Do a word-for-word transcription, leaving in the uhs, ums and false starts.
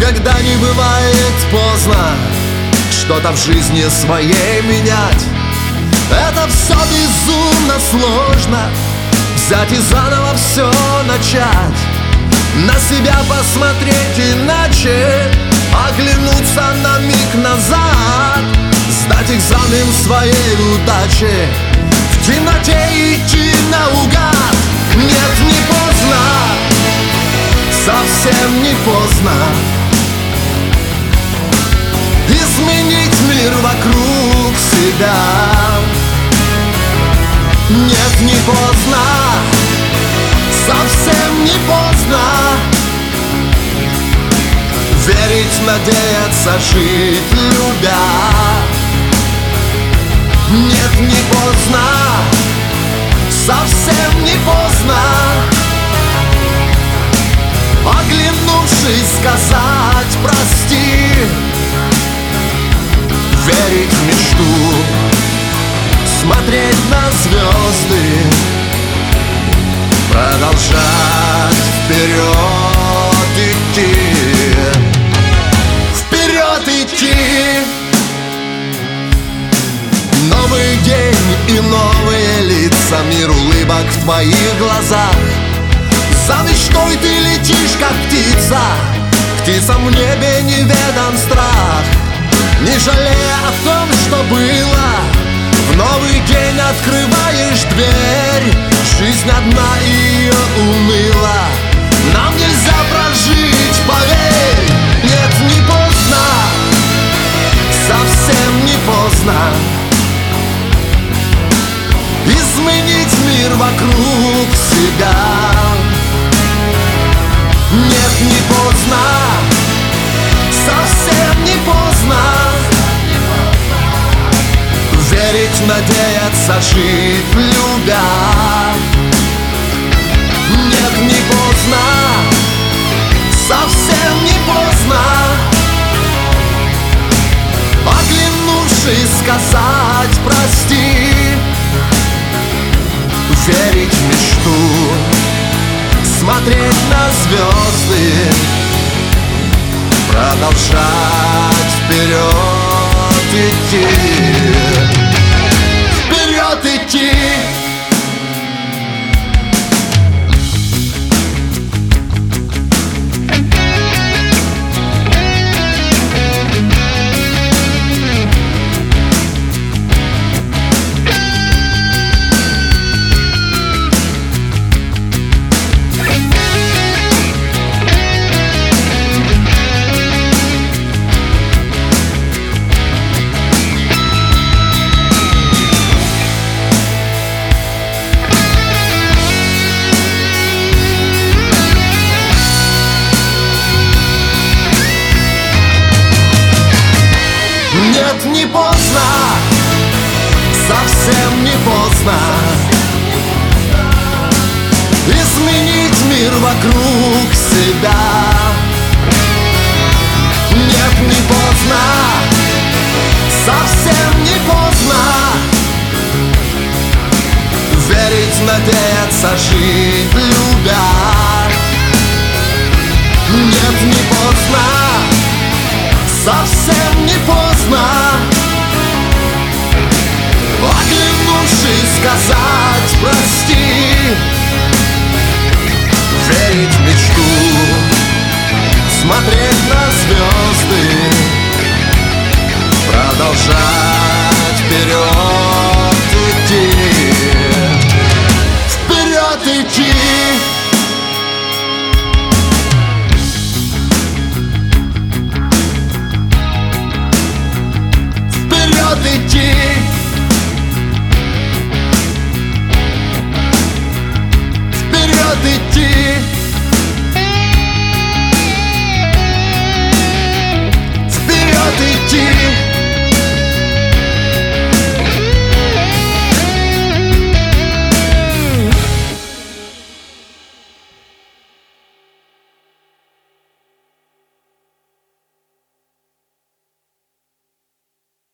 когда не бывает поздно что-то в жизни своей менять. Это все безумно сложно, взять и заново все начать. На себя посмотреть иначе, оглянуться на миг назад, сдать экзамен своей удачи, в темноте идти наугад. Нет, не поздно, совсем не поздно изменить мир вокруг себя. Нет, не поздно, совсем не поздно верить, надеяться, жить, любя. Нет, не поздно, совсем не поздно оглянувшись сказать прости. Верить в мечту, смотреть на звезды, продолжать вперед идти, вперед идти. Новый день и новые лица, мир улыбок в твоих глазах. За мечтой ты летишь, как птица, птицам в небе неведан страх. Не жалея о том, что было, в новый день открываешь дверь. Жизнь одна, и ее уныло нам нельзя прожить, поверь. Нет, не поздно, совсем не поздно изменить мир вокруг себя. Нет, не поздно, совсем не поздно верить, надеяться, жить, любя. Нет, не поздно, совсем не поздно оглянувшись сказать прости. Верить в мечту, смотреть на звезды, продолжать вперед идти, вперед идти. Нет, не поздно, совсем не поздно изменить мир вокруг себя. Нет, не поздно, совсем не поздно верить, надеяться, жить, любя. Нет, не поздно, совсем не поздно оглянувшись сказать прости. Верить в мечту, смотреть на звезды, продолжать вперед идти, вперед идти. Идти, вперед идти.